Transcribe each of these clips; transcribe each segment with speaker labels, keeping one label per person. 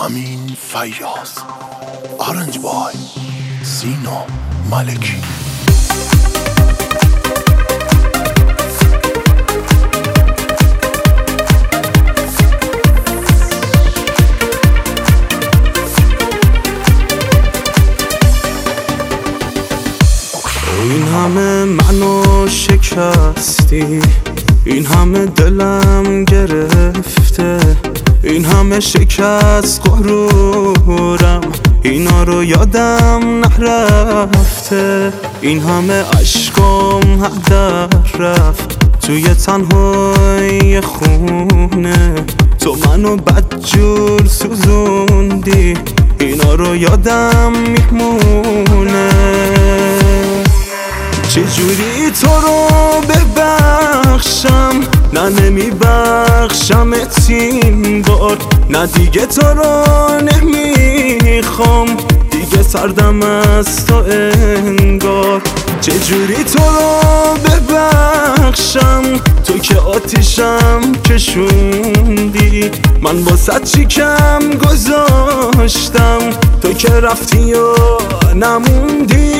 Speaker 1: امین فیاض، آرنج بای، سینا ملکی.
Speaker 2: این همه منو شکستی، این همه دلم گرفته، این همه شکست غرورم، اینا رو یادم نرفته. این همه عشقم هدر رفت توی تنهای خونه، تو منو بدجور سوزوندی، اینا رو یادم میمونه. چجوری تو رو ببخشم؟ نه نمیبخشمت این بار، نه دیگه تو رو نمیخوام، دیگه سردم از تو انگار. چجوری تو رو ببخشم؟ تو که آتیشم کشوندی، من واسه چی کم گذاشتم، تو که رفتی و نموندی.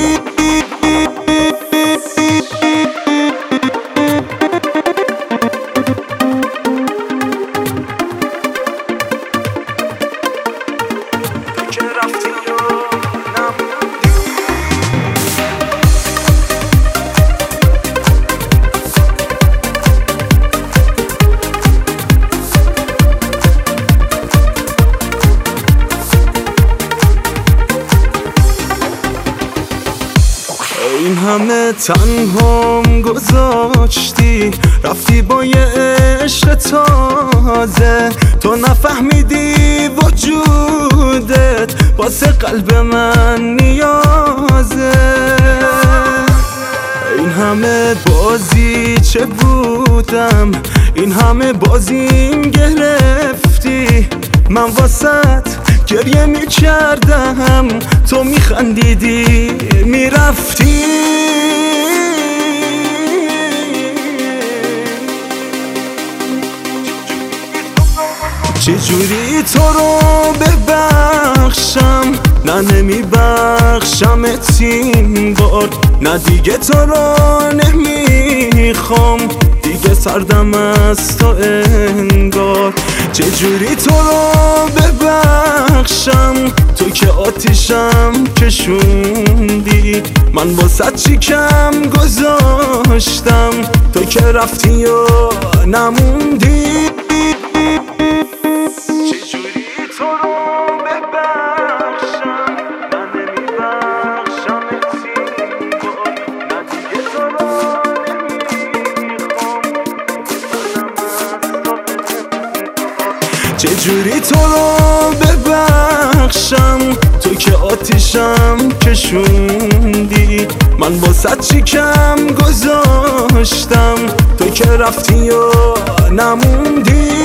Speaker 2: این همه تنهام گذاشتی، رفتی با یه عشق تازه، تو نفهمیدی وجودت واسه قلب من نیازه. این همه بازی چه بودم، این همه بازیم گرفتی، من واسط گریه میکردم، تو میخندیدی میرفتی. چجوری تو رو ببخشم؟ نه نمیبخشمت این بار، نه دیگه تو رو نمیخوام، دیگه سردم از تو انگار. چجوری تو رو ببخشم؟ تو که آتیشم کشوندی، من واسه چی کم گذاشتم، تو که رفتی و نموندی. چجوری تو رو ببخشم؟ من نمیبخشمت این بار، نه دیگه تو رو نمیخوام. چجوری تو رو ببخشم؟ تو که آتیشم کشوندی، من واسه چی کم گذاشتم، تو که رفتی و نموندی.